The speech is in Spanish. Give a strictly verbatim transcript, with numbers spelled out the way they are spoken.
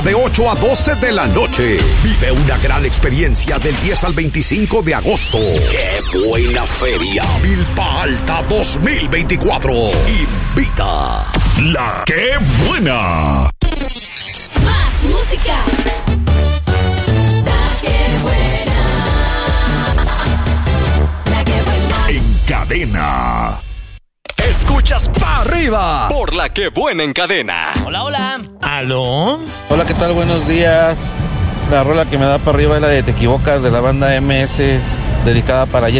De ocho a doce de la noche. Vive una gran experiencia del diez al veinticinco de agosto. ¡Qué buena feria! Milpa Alta dos mil veinticuatro. Invita La Qué Buena. Más música. La Qué Buena. La Qué Buena. En cadena. Escuchas pa' arriba por La Qué Buena en cadena. Hola, hola. ¿Aló? Hola, ¿qué tal? Buenos días. La rola que me da para arriba es la de Te Equivocas de la banda M S, dedicada para